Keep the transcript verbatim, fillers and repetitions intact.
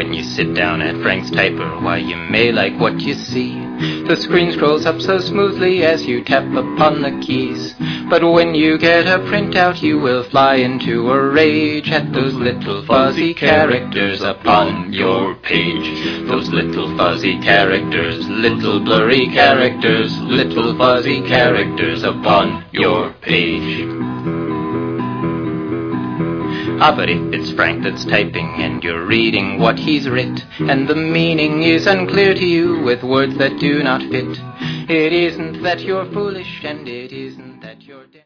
when you sit down at Frank's typer, why, you may like what you see. The screen scrolls up so smoothly as you tap upon the keys. But when you get a printout, you will fly into a rage at those little fuzzy characters upon your page. Those little fuzzy characters, little blurry characters, little fuzzy characters upon your page. Ah, but if it's Frank that's typing and you're reading what he's writ, and the meaning is unclear to you with words that do not fit, it isn't that you're foolish and it isn't that you're dead.